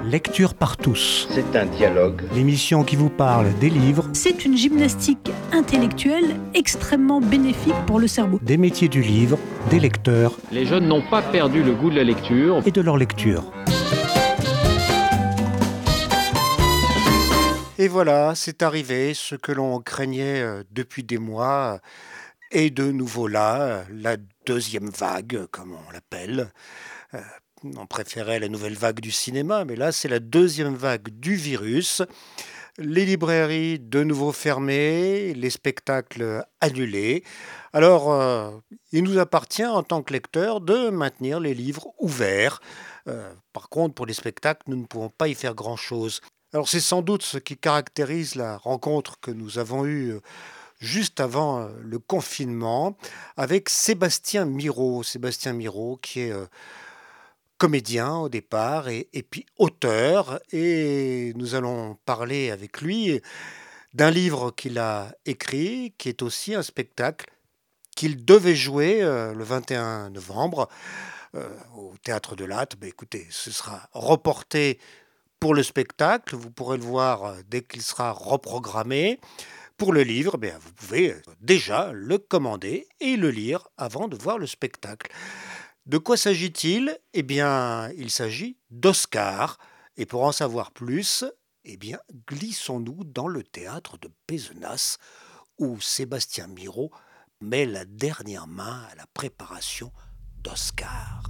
Lecture par tous. C'est un dialogue. L'émission qui vous parle des livres. C'est une gymnastique intellectuelle extrêmement bénéfique pour le cerveau. Des métiers du livre, des lecteurs. Les jeunes n'ont pas perdu le goût de la lecture. Et de leur lecture. Et voilà, c'est arrivé, ce que l'on craignait depuis des mois est de nouveau là, la deuxième vague, comme on l'appelle. On préférait la nouvelle vague du cinéma, mais là, c'est la deuxième vague du virus. Les librairies de nouveau fermées, les spectacles annulés. Alors, il nous appartient en tant que lecteurs de maintenir les livres ouverts. Par contre, pour les spectacles, nous ne pouvons pas y faire grand-chose. Alors, c'est sans doute ce qui caractérise la rencontre que nous avons eue juste avant le confinement avec Sébastien Miro. Sébastien Miro qui est comédien au départ et puis auteur. Et nous allons parler avec lui d'un livre qu'il a écrit, qui est aussi un spectacle qu'il devait jouer le 21 novembre au Théâtre de Latte. Écoutez, ce sera reporté pour le spectacle. Vous pourrez le voir dès qu'il sera reprogrammé. Pour le livre, vous pouvez déjà le commander et le lire avant de voir le spectacle. De quoi s'agit-il ? Il s'agit d'Oscar. Et pour en savoir plus, glissons-nous dans le théâtre de Pézenas, où Sébastien Miro met la dernière main à la préparation d'Oscar.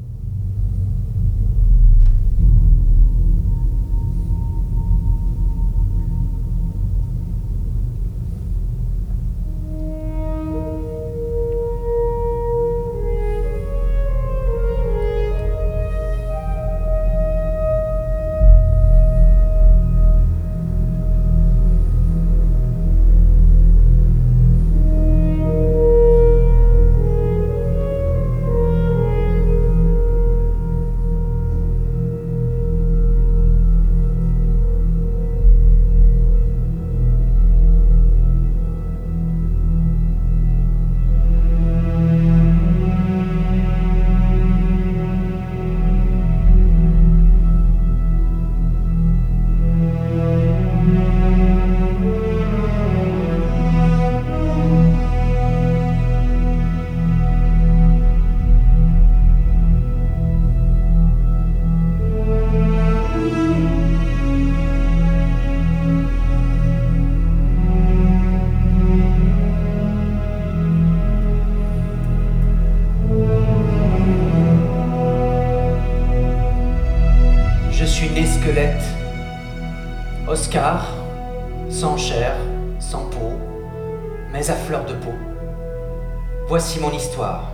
Oscar, sans chair, sans peau, mais à fleur de peau. Voici mon histoire.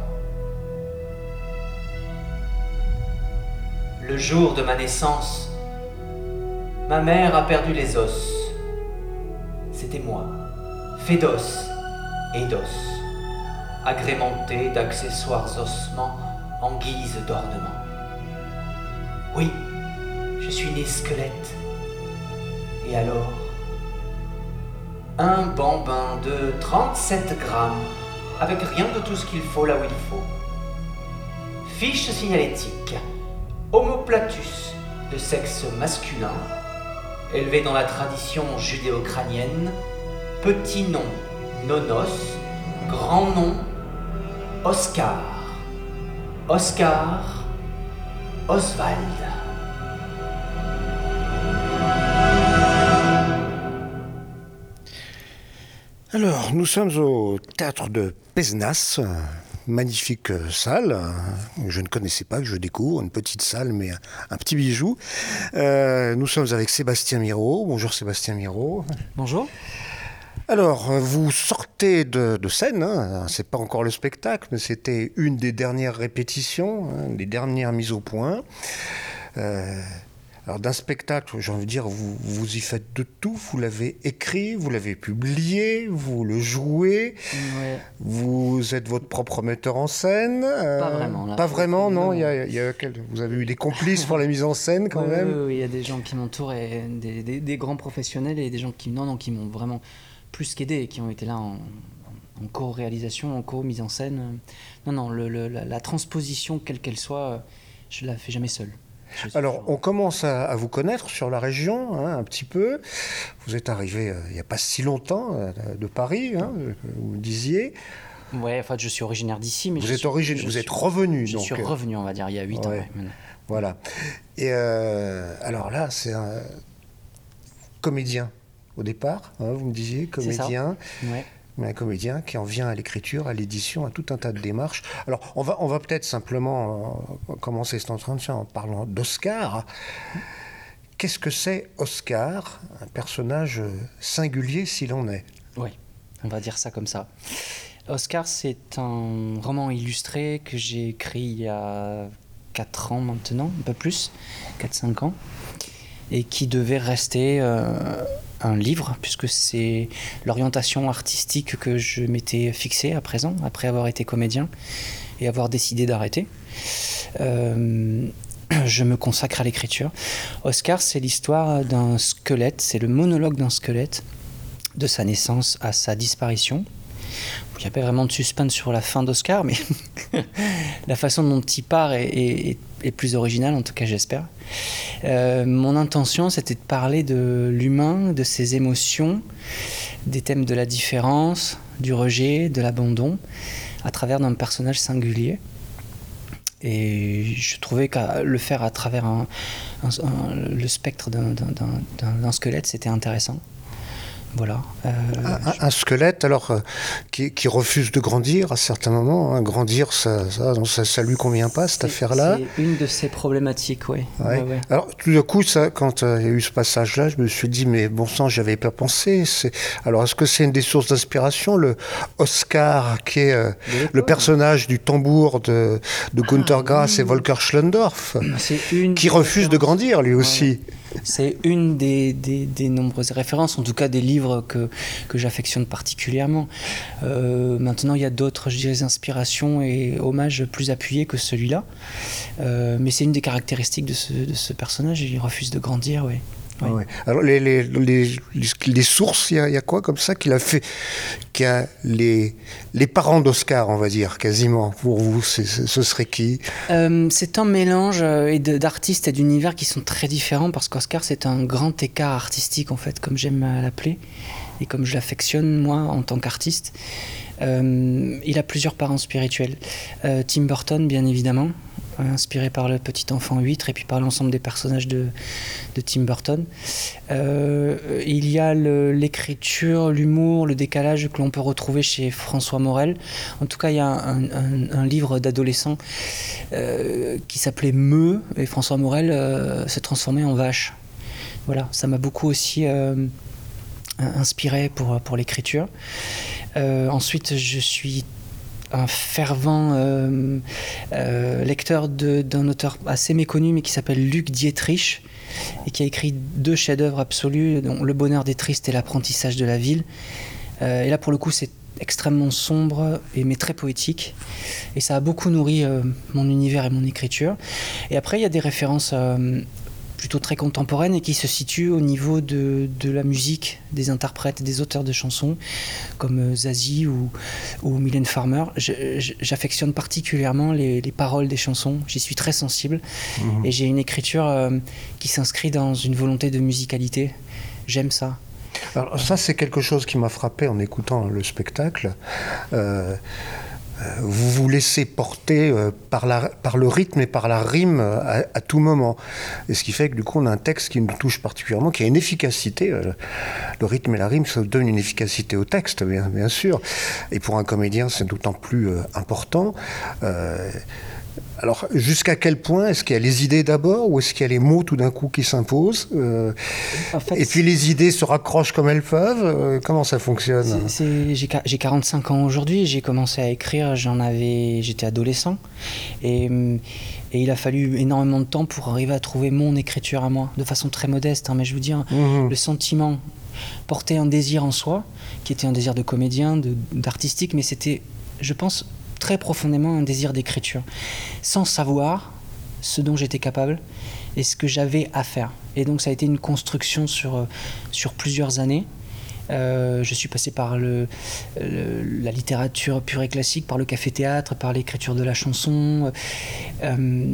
Le jour de ma naissance, ma mère a perdu les os. C'était moi, fait d'os et d'os, agrémenté d'accessoires ossements en guise d'ornement. Oui, je suis né squelette. Et alors, un bambin de 37 grammes, avec rien de tout ce qu'il faut là où il faut. Fiche signalétique, homoplatus, de sexe masculin, élevé dans la tradition judéo-crânienne, petit nom, Nonos, grand nom, Oscar. Oscar Oswald. Alors, nous sommes au théâtre de Pézenas, magnifique salle. Je ne connaissais pas, que je découvre, une petite salle, mais un petit bijou. Nous sommes avec Sébastien Miro. Bonjour Sébastien Miro. Bonjour. Alors, vous sortez de scène, c'est pas encore le spectacle, mais c'était une des dernières répétitions, des dernières mises au point. Alors d'un spectacle, j'ai envie de dire, vous y faites de tout. Vous l'avez écrit, vous l'avez publié, vous le jouez. Ouais. Vous êtes votre propre metteur en scène. Pas vraiment. Là. Pas vraiment, non. Vous avez eu des complices pour la mise en scène quand même. Oui, il y a des gens qui m'entourent, et des grands professionnels et des gens qui m'ont vraiment plus qu'aidé et qui ont été là en co-réalisation, en co-mise en scène. Non, la transposition, quelle qu'elle soit, je la fais jamais seule. Alors, on commence à vous connaître sur la région, hein, un petit peu. Vous êtes arrivé il n'y a pas si longtemps de Paris, hein, vous me disiez. Ouais, en fait, je suis originaire d'ici, mais vous êtes revenu. Je suis revenu, on va dire, il y a 8 ans. Ouais, voilà. Et alors là, c'est un comédien au départ, hein, vous me disiez, comédien. C'est ça. Ouais. Mais un comédien qui en vient à l'écriture, à l'édition, à tout un tas de démarches. Alors, on va peut-être simplement commencer cet entretien en parlant d'Oscar. Qu'est-ce que c'est Oscar? Un personnage singulier s'il en est. Oui, on va dire ça comme ça. Oscar, c'est un roman illustré que j'ai écrit il y a 4 ans maintenant, un peu plus, 4-5 ans, et qui devait rester un livre, puisque c'est l'orientation artistique que je m'étais fixée à présent, après avoir été comédien et avoir décidé d'arrêter. Je me consacre à l'écriture. Oscar, c'est l'histoire d'un squelette, c'est le monologue d'un squelette, de sa naissance à sa disparition. Il n'y a pas vraiment de suspense sur la fin d'Oscar, mais la façon dont il part est plus originale, en tout cas j'espère. Mon intention, c'était de parler de l'humain, de ses émotions, des thèmes de la différence, du rejet, de l'abandon, à travers d'un personnage singulier. Et je trouvais qu'à le faire à travers le spectre d'un squelette, c'était intéressant. Voilà. Un squelette, alors, qui refuse de grandir à certains moments. Hein. Grandir, ça lui convient pas, cette affaire-là. C'est une de ces problématiques, oui. Ouais. Ouais. Alors, tout d'un coup, quand il y a eu ce passage-là, je me suis dit, mais bon sang, j'y avais pas pensé. Alors, est-ce que c'est une des sources d'inspiration, le Oscar, qui est le personnage du tambour de Günter Grass et Volker Schlöndorff, qui refuse de grandir, lui aussi. Ouais. C'est une des nombreuses références, en tout cas des livres que j'affectionne particulièrement. Maintenant, il y a d'autres, je dirais, inspirations et hommages plus appuyés que celui-là. Mais c'est une des caractéristiques de ce personnage, il refuse de grandir, oui. Ouais. Ouais. Alors les sources, il y a quoi comme ça qu'il a fait, qui a les parents d'Oscar, on va dire, quasiment, pour vous, ce serait qui? C'est un mélange d'artistes et d'univers qui sont très différents, parce qu'Oscar, c'est un grand écart artistique, en fait, comme j'aime l'appeler, et comme je l'affectionne, moi, en tant qu'artiste. Il a plusieurs parents spirituels. Tim Burton, bien évidemment, inspiré par le petit enfant huître et puis par l'ensemble des personnages de Tim Burton. Il y a l'écriture, l'humour, le décalage que l'on peut retrouver chez François Morel. En tout cas, il y a un livre d'adolescent qui s'appelait Meu, et François Morel s'est transformé en vache. Voilà, ça m'a beaucoup aussi inspiré pour l'écriture. Ensuite, je suis un fervent lecteur d'un auteur assez méconnu, mais qui s'appelle Luc Dietrich, et qui a écrit 2 chefs-d'œuvre absolus, dont Le bonheur des tristes et L'apprentissage de la ville. Et là, pour le coup, c'est extrêmement sombre, mais très poétique. Et ça a beaucoup nourri mon univers et mon écriture. Et après, il y a des références plutôt très contemporaine et qui se situe au niveau de la musique, des interprètes, des auteurs de chansons comme Zazie ou Mylène Farmer. J'affectionne particulièrement les paroles des chansons, j'y suis très sensible et j'ai une écriture qui s'inscrit dans une volonté de musicalité. J'aime ça. Alors ça, c'est quelque chose qui m'a frappé en écoutant le spectacle. Vous vous laissez porter par le rythme et par la rime à tout moment. Et ce qui fait que du coup, on a un texte qui nous touche particulièrement, qui a une efficacité. Le rythme et la rime, ça donne une efficacité au texte, bien sûr. Et pour un comédien, c'est d'autant plus important. Alors, jusqu'à quel point est-ce qu'il y a les idées d'abord, ou est-ce qu'il y a les mots tout d'un coup qui s'imposent en fait, et puis les idées se raccrochent comme elles peuvent comment ça fonctionne? J'ai 45 ans aujourd'hui, j'ai commencé à écrire, j'étais adolescent, et il a fallu énormément de temps pour arriver à trouver mon écriture à moi, de façon très modeste, hein, mais je veux dire, le sentiment, porter un désir en soi, qui était un désir de comédien, d'artistique, mais c'était, je pense, très profondément un désir d'écriture, sans savoir ce dont j'étais capable et ce que j'avais à faire. Et donc ça a été une construction sur plusieurs années. Je suis passé par la littérature pure et classique, par le café-théâtre, par l'écriture de la chanson.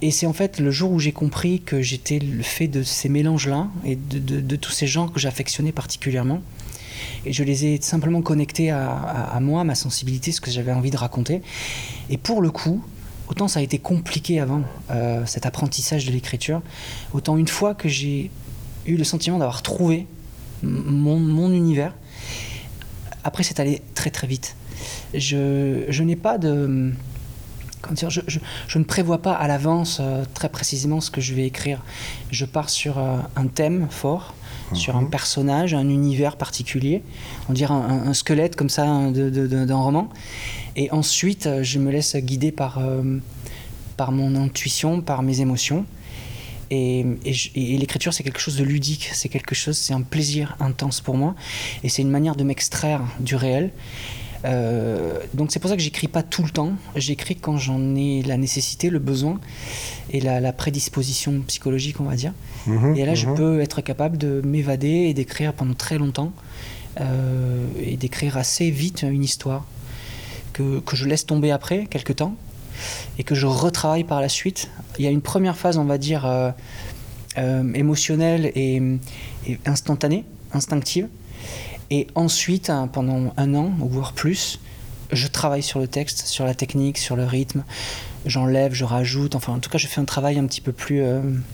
Et c'est en fait le jour où j'ai compris que j'étais le fait de ces mélanges-là et de tous ces genres que j'affectionnais particulièrement. Et je les ai simplement connectés à moi, ma sensibilité, ce que j'avais envie de raconter. Et pour le coup, autant ça a été compliqué avant, cet apprentissage de l'écriture, autant une fois que j'ai eu le sentiment d'avoir trouvé mon univers, après c'est allé très très vite. Je n'ai pas de... Comment dire, je ne prévois pas à l'avance très précisément ce que je vais écrire. Je pars sur un thème fort, sur un personnage, un univers particulier, on dirait un squelette comme ça d'un roman. Et ensuite, je me laisse guider par mon intuition, par mes émotions. Et l'écriture, c'est quelque chose de ludique, c'est un plaisir intense pour moi. Et c'est une manière de m'extraire du réel. Donc c'est pour ça que j'écris pas tout le temps, j'écris quand j'en ai la nécessité, le besoin et la prédisposition psychologique, on va dire. Et là je peux être capable de m'évader et d'écrire pendant très longtemps et d'écrire assez vite une histoire que je laisse tomber après quelque temps et que je retravaille par la suite. Il y a une première phase, on va dire émotionnelle et instantanée, instinctive. Et ensuite, pendant 1 an, voire plus, je travaille sur le texte, sur la technique, sur le rythme. J'enlève, je rajoute. Enfin, en tout cas, je fais un travail un petit peu plus...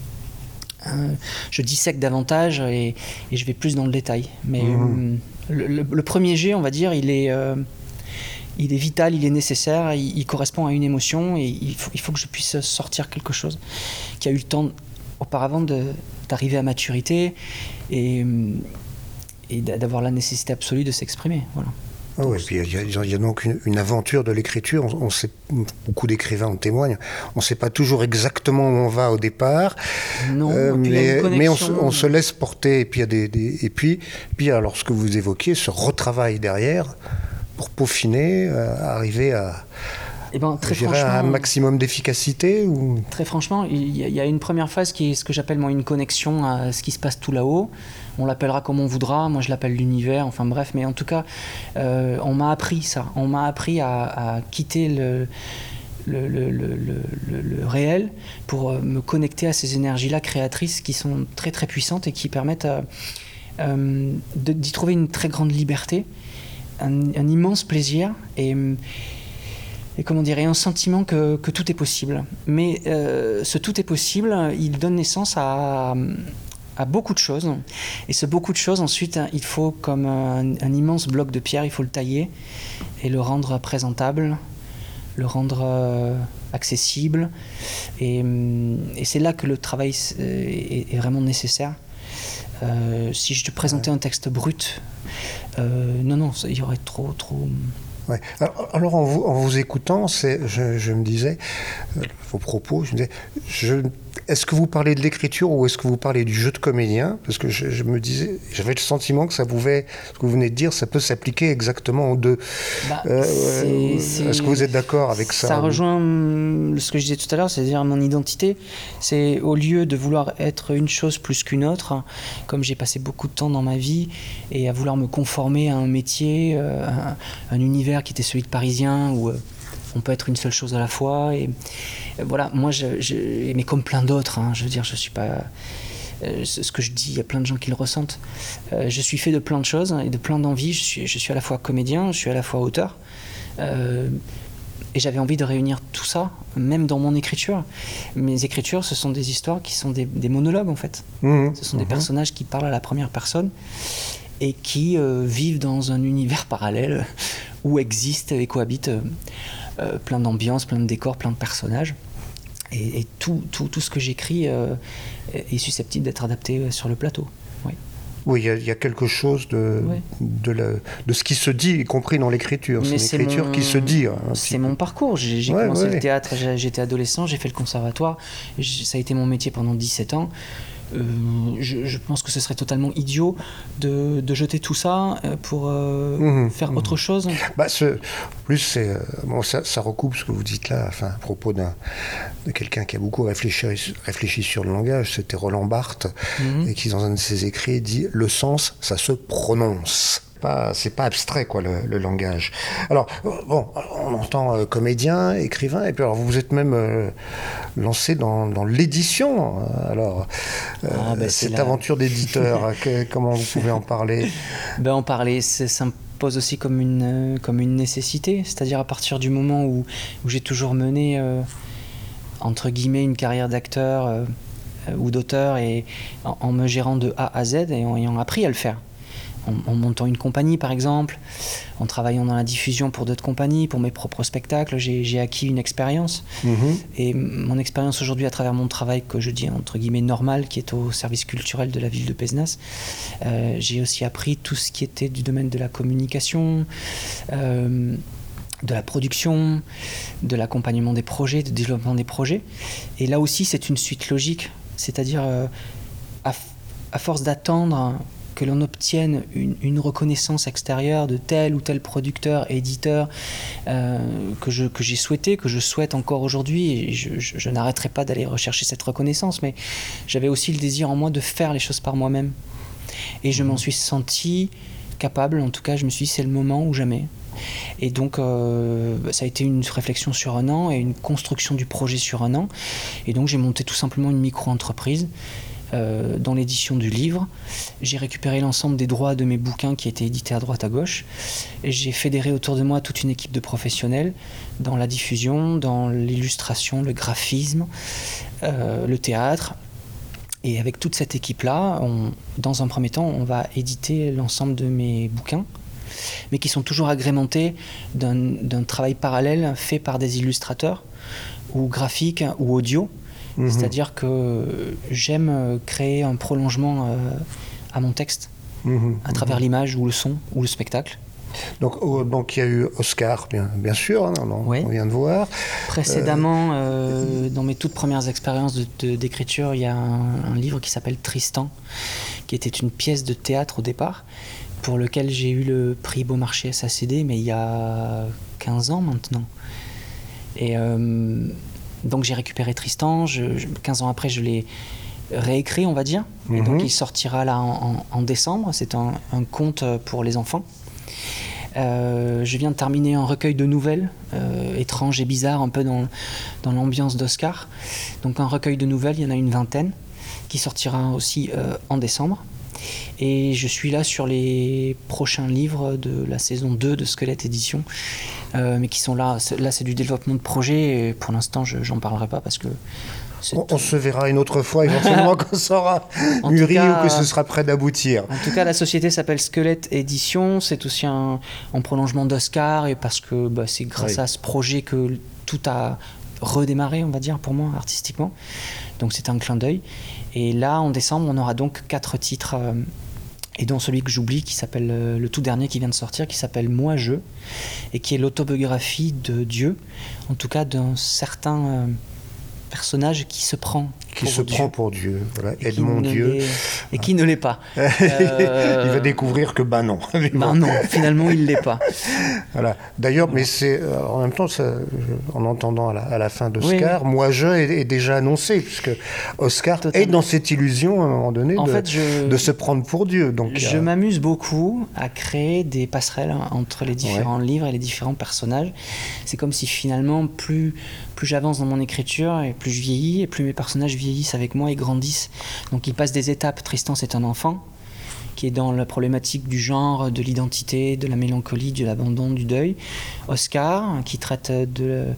je dissèque davantage et je vais plus dans le détail. Mais le premier jet, on va dire, il est vital, il est nécessaire, il correspond à une émotion et il faut que je puisse sortir quelque chose qui a eu le temps auparavant d'arriver à maturité et d'avoir la nécessité absolue de s'exprimer. Voilà. Ah oui, puis il y a donc une aventure de l'écriture. On sait, beaucoup d'écrivains en témoignent. On ne sait pas toujours exactement où on va au départ. Non, mais on se laisse porter. Et puis, et puis alors, ce que vous évoquiez, ce retravail derrière pour peaufiner, arriver à... à un maximum d'efficacité ou... Très franchement, il y a une première phase qui est ce que j'appelle moi une connexion à ce qui se passe tout là-haut. On l'appellera comme on voudra, moi je l'appelle l'univers, enfin bref, mais en tout cas, on m'a appris ça. On m'a appris à quitter le réel pour me connecter à ces énergies-là créatrices qui sont très très puissantes et qui permettent d'y trouver une très grande liberté, un immense plaisir et comment dire, et un sentiment que tout est possible. Mais ce tout est possible, il donne naissance à beaucoup de choses. Et ce beaucoup de choses, ensuite, il faut, comme un immense bloc de pierre, il faut le tailler et le rendre présentable, le rendre accessible. Et c'est là que le travail est vraiment nécessaire. Si je te présentais un texte brut, non, il y aurait trop... Ouais. Alors en vous écoutant, je me disais, vos propos, je me disais, est-ce que vous parlez de l'écriture ou est-ce que vous parlez du jeu de comédien ? Parce que je me disais, j'avais le sentiment que ce que vous venez de dire, ça peut s'appliquer exactement aux deux. Est-ce que vous êtes d'accord avec ça ? Ça rejoint ce que je disais tout à l'heure, c'est-à-dire mon identité. C'est au lieu de vouloir être une chose plus qu'une autre, comme j'ai passé beaucoup de temps dans ma vie, et à vouloir me conformer à un métier, un univers qui était celui de Parisien, où on peut être une seule chose à la fois. Et voilà, moi, mais comme plein d'autres, je veux dire, je suis pas... ce que je dis, il y a plein de gens qui le ressentent. Je suis fait de plein de choses et de plein d'envies. Je suis à la fois comédien, je suis à la fois auteur. Et j'avais envie de réunir tout ça, même dans mon écriture. Mes écritures, ce sont des histoires qui sont des monologues, en fait. Ce sont des personnages qui parlent à la première personne et qui vivent dans un univers parallèle où existent et cohabitent plein d'ambiances, plein de décors, plein de personnages. Et tout ce que j'écris est susceptible d'être adapté sur le plateau. Oui. Oui, il y a quelque chose de ce qui se dit, y compris dans l'écriture. C'est l'écriture qui se dit. C'est mon parcours. J'ai commencé le théâtre, j'étais adolescent, j'ai fait le conservatoire. Ça a été mon métier pendant 17 ans. Je pense que ce serait totalement idiot de jeter tout ça pour faire autre chose. Ça recoupe ce que vous dites là, à propos de quelqu'un qui a beaucoup réfléchi sur le langage. C'était Roland Barthes, et qui dans un de ses écrits dit « Le sens, ça se prononce ». C'est pas abstrait, quoi, le langage. Alors, bon, on entend comédien, écrivain, et puis alors vous êtes même lancé dans l'édition. Alors, cette aventure d'éditeur, comment vous pouvez en parler? En parler, ça me pose aussi comme une nécessité, c'est-à-dire à partir du moment où j'ai toujours mené, entre guillemets, une carrière d'acteur ou d'auteur, et en me gérant de A à Z et en ayant appris à le faire. En montant une compagnie, par exemple, en travaillant dans la diffusion pour d'autres compagnies, pour mes propres spectacles, j'ai acquis une expérience. Et mon expérience aujourd'hui, à travers mon travail que je dis entre guillemets normal, qui est au service culturel de la ville de Pézenas, j'ai aussi appris tout ce qui était du domaine de la communication, de la production, de l'accompagnement des projets, du développement des projets. Et là aussi, c'est une suite logique, c'est-à-dire à force d'attendre que l'on obtienne une reconnaissance extérieure de tel ou tel producteur, éditeur, que j'ai souhaité, que je souhaite encore aujourd'hui, et je n'arrêterai pas d'aller rechercher cette reconnaissance, mais j'avais aussi le désir en moi de faire les choses par moi-même. Et je m'en suis senti capable, en tout cas je me suis dit c'est le moment ou jamais. Et donc ça a été une réflexion sur 1 an et une construction du projet sur 1 an. Et donc j'ai monté tout simplement une micro-entreprise dans l'édition du livre. J'ai récupéré l'ensemble des droits de mes bouquins qui étaient édités à droite à gauche, et j'ai fédéré autour de moi toute une équipe de professionnels dans la diffusion, dans l'illustration, le graphisme, le théâtre. Et avec toute cette équipe-là, dans un premier temps, on va éditer l'ensemble de mes bouquins, mais qui sont toujours agrémentés d'un travail parallèle fait par des illustrateurs, ou graphiques, ou audio. C'est-à-dire que j'aime créer un prolongement à mon texte, à travers l'image ou le son ou le spectacle. Donc il y a eu Oscar, bien sûr, Oui. On vient de voir. Précédemment, dans mes toutes premières expériences d'écriture, il y a un livre qui s'appelle Tristan, qui était une pièce de théâtre au départ, pour lequel j'ai eu le prix Beaumarchais SACD, mais il y a 15 ans maintenant. Et donc j'ai récupéré Tristan, 15 ans après je l'ai réécrit, on va dire, et donc il sortira là en décembre. C'est un conte pour les enfants. Je viens de terminer un recueil de nouvelles étranges et bizarres, un peu dans l'ambiance d'Oscar. Donc un recueil de nouvelles, il y en a une 20aine, qui sortira aussi en décembre. Et je suis là sur les prochains livres de la saison 2 de Squelette Édition, mais qui sont là. Là, c'est du développement de projet, et pour l'instant, j'en parlerai pas parce que... On se verra une autre fois, éventuellement, quand ça aura mûri ou que ce sera prêt d'aboutir. En tout cas, la société s'appelle Squelette Édition. C'est aussi en prolongement d'Oscar, et parce que c'est grâce à ce projet que tout a redémarré, on va dire, pour moi, artistiquement. Donc c'est un clin d'œil. Et là, en décembre, on aura donc 4 titres, et dont celui que j'oublie, qui s'appelle le tout dernier qui vient de sortir, qui s'appelle Moi Je, et qui est l'autobiographie de Dieu, en tout cas d'un certain personnage qui se prend pour Dieu, voilà, Edmond Dieu. Et qui ne l'est pas. Il va découvrir que non. Non, finalement il ne l'est pas. Voilà. D'ailleurs, mais c'est en même temps, en entendant à la fin d'Oscar, Moi Je est déjà annoncé, puisque Oscar est dans cette illusion à un moment donné de se prendre pour Dieu. Donc, je m'amuse beaucoup à créer des passerelles entre les différents livres et les différents personnages. C'est comme si finalement, plus j'avance dans mon écriture, et plus je vieillis, et plus mes personnages vieillissent avec moi et grandissent. Donc ils passent des étapes. Tristan, c'est un enfant qui est dans la problématique du genre, de l'identité, de la mélancolie, de l'abandon, du deuil. Oscar, qui traite de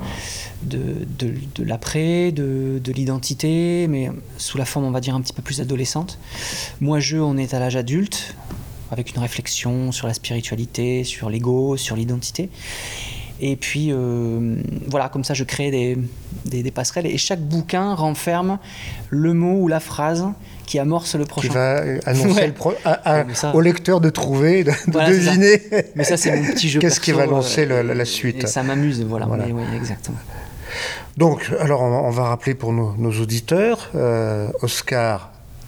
l'après, de l'identité, mais sous la forme, on va dire, un petit peu plus adolescente. Moi, on est à l'âge adulte, avec une réflexion sur la spiritualité, sur l'ego, sur l'identité. Et puis, voilà, comme ça, je crée des passerelles. Et chaque bouquin renferme le mot ou la phrase qui amorce le prochain. Qui va annoncer au lecteur de trouver, de deviner. Mais ça, c'est mon petit jeu Qu'est-ce perso, qui va lancer la suite. Et ça m'amuse, voilà. Oui, exactement. Donc, alors, on va rappeler pour nos auditeurs, Oscar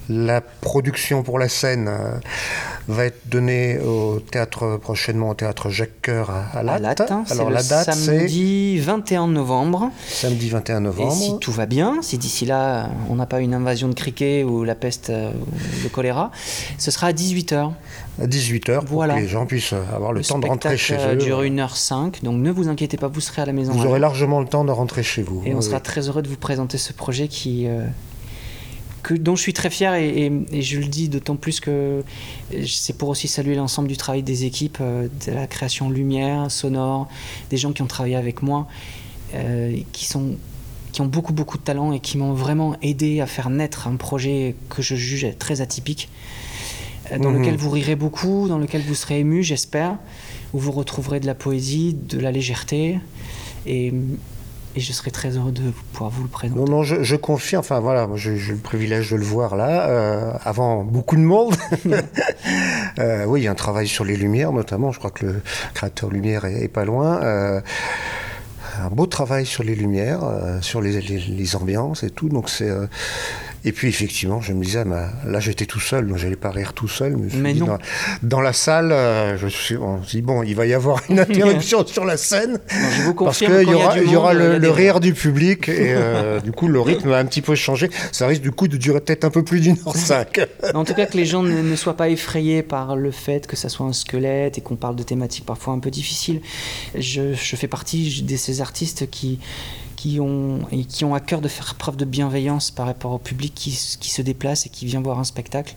La production pour la scène va être donnée au théâtre prochainement, au théâtre Jacques Coeur à Latte. Alors la date, samedi 21 novembre. Samedi 21 novembre. Et si tout va bien, si d'ici là on n'a pas une invasion de criquets ou la peste ou le choléra, ce sera à 18h. À 18h, pour que les gens puissent avoir le temps de rentrer chez eux. Le spectacle dure 1h05, donc ne vous inquiétez pas, vous serez à la maison. Vous aurez largement le temps de rentrer chez vous. Et on sera très heureux de vous présenter ce projet dont je suis très fier et je le dis d'autant plus que c'est pour aussi saluer l'ensemble du travail des équipes, de la création lumière, sonore, des gens qui ont travaillé avec moi, qui ont beaucoup de talent et qui m'ont vraiment aidé à faire naître un projet que je juge très atypique, dans lequel vous rirez beaucoup, dans lequel vous serez ému, j'espère, où vous retrouverez de la poésie, de la légèreté et je serai très heureux de pouvoir vous le présenter. Non, je confie, enfin voilà, j'ai le privilège de le voir là, avant beaucoup de monde. Oui, il y a un travail sur les lumières notamment, je crois que le créateur lumière est pas loin. Un beau travail sur les lumières, sur les ambiances et tout, donc c'est... Et puis effectivement, je me disais, là j'étais tout seul, donc j'allais pas rire tout seul, mais non. Dans la salle, on se dit bon, il va y avoir une interruption sur la scène, je vous parce confirme qu'il y aura le rire du public, et du coup le rythme va un petit peu changer, ça risque du coup de durer peut-être un peu plus d'1h05. En tout cas, que les gens ne soient pas effrayés par le fait que ça soit un squelette et qu'on parle de thématiques parfois un peu difficiles. Je fais partie de ces artistes qui ont à cœur de faire preuve de bienveillance par rapport au public qui se déplace et qui vient voir un spectacle.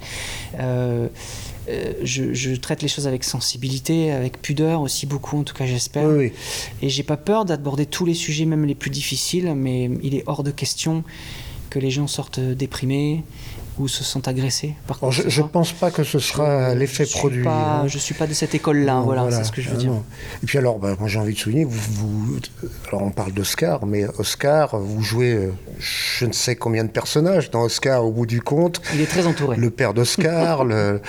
Je traite les choses avec sensibilité, avec pudeur aussi beaucoup, en tout cas j'espère. Oui. Et j'ai pas peur d'aborder tous les sujets, même les plus difficiles, mais il est hors de question que les gens sortent déprimés ou se sentent agressés. Je pense pas que ce sera l'effet produit. Je suis pas de cette école-là, voilà, c'est ce que je veux dire. Non. Et puis alors, moi j'ai envie de souligner, alors on parle d'Oscar, mais Oscar, vous jouez je ne sais combien de personnages dans Oscar au bout du compte. Il est très entouré. Le père d'Oscar,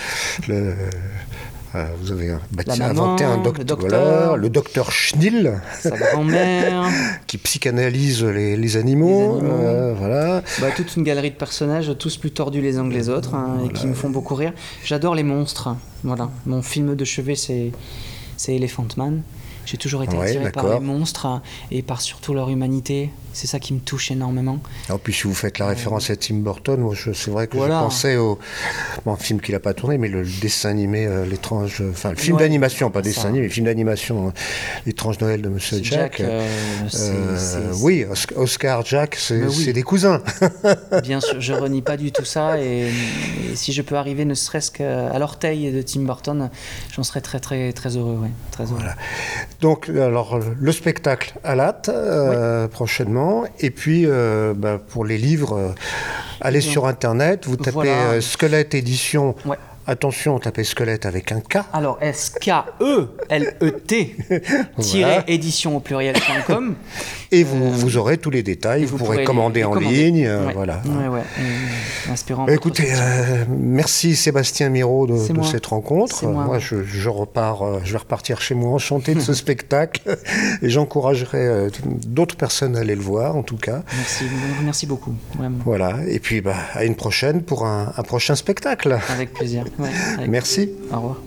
vous avez inventé un docteur, le docteur Schnill, sa grand-mère, qui psychanalyse les animaux. Voilà. Toute une galerie de personnages, tous plus tordus les uns que les autres, et qui me font beaucoup rire. J'adore les monstres. Voilà. Mon film de chevet, c'est Elephant Man. J'ai toujours été attiré par les monstres et par surtout leur humanité. C'est ça qui me touche énormément. Alors puis si vous faites la référence à Tim Burton, moi c'est vrai que je pensais au film qu'il n'a pas tourné, mais le dessin animé l'étrange, enfin le film d'animation, pas dessin animé, mais film d'animation, l'étrange Noël de Monsieur Jack. Oui, Oscar, Jack, c'est des cousins. Bien sûr, je renie pas du tout ça, et si je peux arriver ne serait-ce qu'à l'orteil de Tim Burton, j'en serais très très très heureux, très heureux. Voilà. Donc alors le spectacle à Latte prochainement. Et puis, pour les livres, allez sur Internet, vous tapez Squelette Édition. Ouais. Attention, tapez Squelette avec un K. Alors, SKELET édition au pluriel.com. Et vous aurez tous les détails, vous pourrez commander en ligne. Voilà. Inspirant. Écoutez, merci Sébastien Miro de cette rencontre. Moi, je vais repartir chez moi enchanté de ce spectacle. Et j'encouragerai d'autres personnes à aller le voir, en tout cas. Merci beaucoup. Vraiment. Voilà. Et puis, à une prochaine pour un prochain spectacle. Avec plaisir. Merci. Au revoir.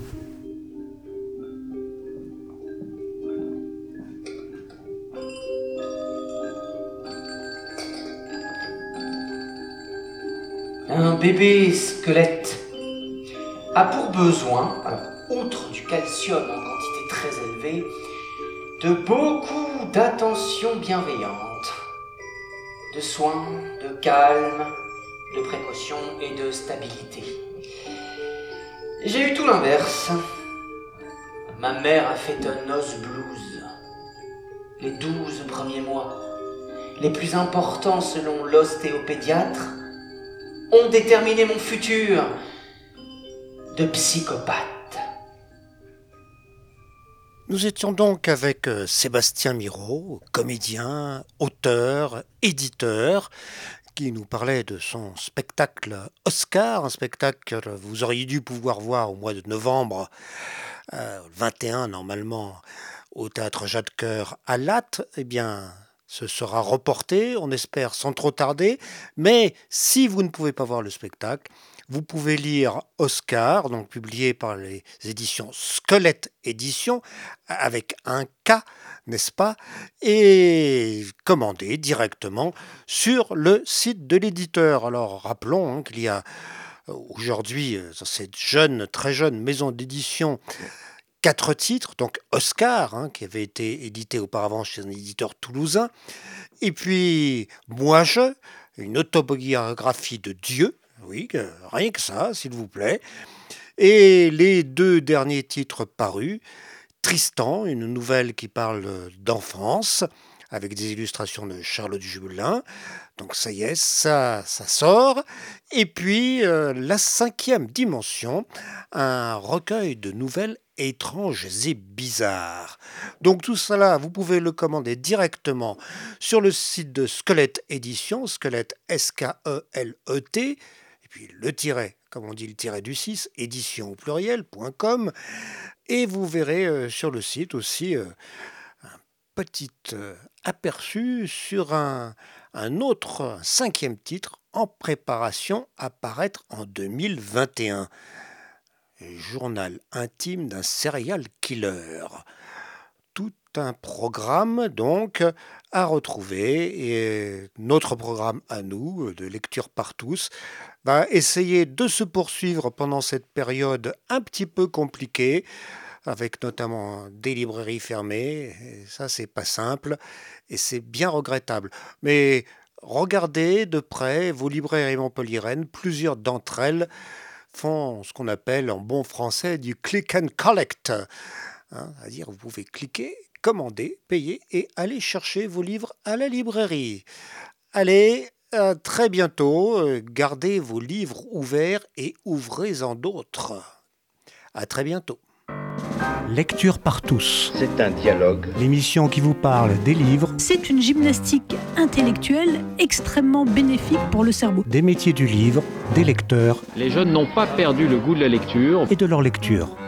Un bébé squelette a pour besoin, outre du calcium en quantité très élevée, de beaucoup d'attention bienveillante, de soins, de calme, de précaution et de stabilité. J'ai eu tout l'inverse. Ma mère a fait un os blues. Les 12 premiers mois, les plus importants selon l'ostéopédiatre, ont déterminé mon futur de psychopathe. Nous étions donc avec Sébastien Miro, comédien, auteur, éditeur, qui nous parlait de son spectacle Oscar, un spectacle que vous auriez dû pouvoir voir au mois de novembre, 21 normalement, au théâtre Jacques Coeur à Latte. Eh bien, Ce sera reporté, on espère sans trop tarder, mais si vous ne pouvez pas voir le spectacle, vous pouvez lire Oscar, donc publié par les éditions Squelette Éditions, avec un K, n'est-ce pas, et commander directement sur le site de l'éditeur. Alors rappelons qu'il y a aujourd'hui, dans cette très jeune maison d'édition, 4 titres, donc Oscar, qui avait été édité auparavant chez un éditeur toulousain, et puis Moi je, une autobiographie de Dieu, oui, rien que ça, s'il vous plaît, et les 2 derniers titres parus, Tristan, une nouvelle qui parle d'enfance, avec des illustrations de Charlotte Jubelin. Donc ça y est, ça sort. Et puis La 5e dimension, un recueil de nouvelles étranges et bizarres. Donc tout cela, vous pouvez le commander directement sur le site de Squelette Éditions, Squelette S-K-E-L-E-T, et puis le tiret, comme on dit le tiret du 6, édition au pluriel.com. Et vous verrez sur le site aussi un petit aperçu sur un autre, un 5e titre en préparation à paraître en 2021. Journal intime d'un serial killer. Tout un programme donc à retrouver, et notre programme à nous, de Lecture par tous, va essayer de se poursuivre pendant cette période un petit peu compliquée, avec notamment des librairies fermées. Et ça, c'est pas simple et c'est bien regrettable. Mais regardez de près vos librairies montpelliéraines, plusieurs d'entre elles font ce qu'on appelle en bon français du click and collect. C'est-à-dire, vous pouvez cliquer, commander, payer et aller chercher vos livres à la librairie. Allez, à très bientôt. Gardez vos livres ouverts et ouvrez-en d'autres. À très bientôt. Lecture par tous. C'est un dialogue. L'émission qui vous parle des livres, C'est une gymnastique intellectuelle extrêmement bénéfique pour le cerveau. des métiers du livre, des lecteurs Les jeunes n'ont pas perdu le goût de la lecture. et de leur lecture.